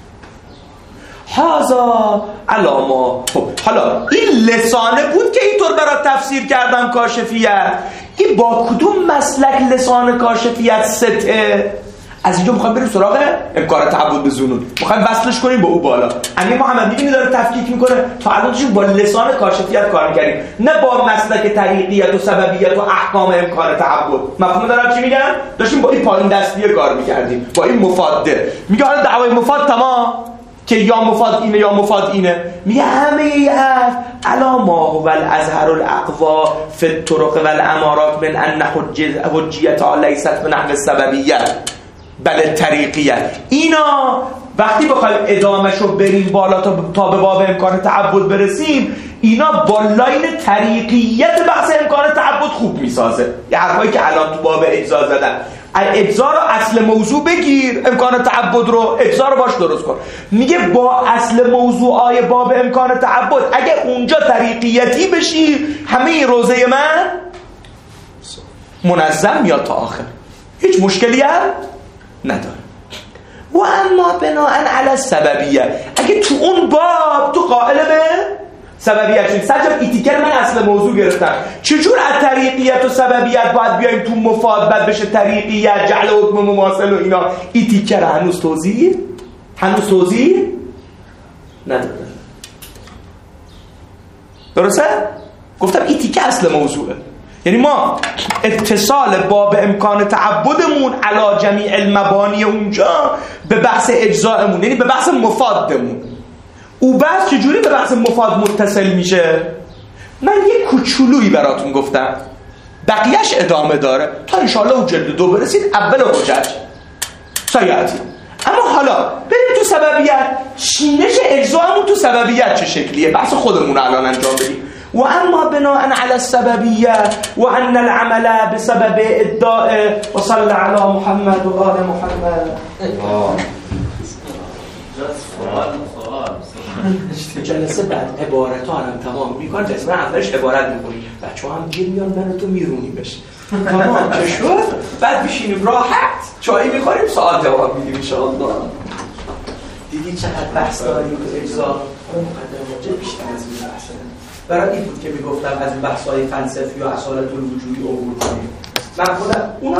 هازا علامه. خب حالا این لسانه بود که اینطور برات تفسیر کردم کاشفیت. این با کدوم مسلک لسان کاشفیت سته؟ از اینجا میخوایم بریم سراغ امکان تعبد به ظنون، میخوایم وصلش کنیم با او بالا. امیر محمد میبینی داره تفکیک میکنه، تا الان داشتیم با لسان کاشفیت کار میکردیم، نه با مسلک طریقیت و سببیت و احکام امکان تعبد. مفهوم دارم چی میگم؟ داشتیم با این پایین دستیه کار میکردیم، با این مفاده. میگه حالا دعوای مفاد تمام که یا مفاد اینه یا مفاد اینه. میگه همه ای هست علا ما هو الازهر الاقوا فی الطرق والامارات من ان حجیت لیست به نحو سببیت بل طریقیت. اینا وقتی بخوایم ادامهشو بریم بالا تا به باب امکان تعبد برسیم، اینا با لاین طریقیت بحث امکان تعبد خوب میسازه. یه حرفایی که الان تو باب اجزا زدن، اجزا رو اصل موضوع بگیر، امکان تعبد رو اجزا رو باش درست کن. میگه با اصل موضوعای باب امکان تعبد اگه اونجا طریقیتی بشی، همه این روزه من منظم میاد تا آخر، هیچ مشکلی هم نداره. و اما بناءً علی السببیه، اگه تو اون باب تو قائل به سببیت شدی، سجاد ایتیکر من اصل موضوع گرفتم، چجور از طریقیت و سببیت باید بیایم تو مفاد، بعد بشه طریقیت، جعل حکم مماثل و اینا؟ ایتیکر هنوز توضیح نداره. درسته؟ گفتم ایتیکر اصل موضوعه، یعنی ما اتصال باب امکان تعبدمون علی جمیع المبانی اونجا به بحث اجزایمون، یعنی به بحث مفادمون. او بحث چجوری به بحث مفاد متصل میشه؟ من یه کوچولویی براتون گفتم، بقیهش ادامه داره تا انشالله اون جلد 2 برسید اول حجج سایعتی. اما حالا بریم تو سببیت، شینش اجزایمون تو سببیت چه شکلیه؟ بحث خودمون الان انجام بدیم. و اما بناء علی السببیه و ان العمل بسبب ادعاء و صلی علی محمد و آل محمد. جلسه بعد عبارت ها هم تمام میکنه، جلسه اولش عبارت میکنی، بچه ها هم گیر میان من تو میرونیمش، تمام چه شد؟ بعد بشینیم راحت چایی میخوریم، سوال جواب میدیم انشاءالله. دیدی چقدر بحث داریم تو اجزا؟ مقدمه واجب بیشتر از این بحثه. برای این بود که میگفتم از این بحث های فلسفی و اصالت الوجودی عبور کنیم. من خودم اونا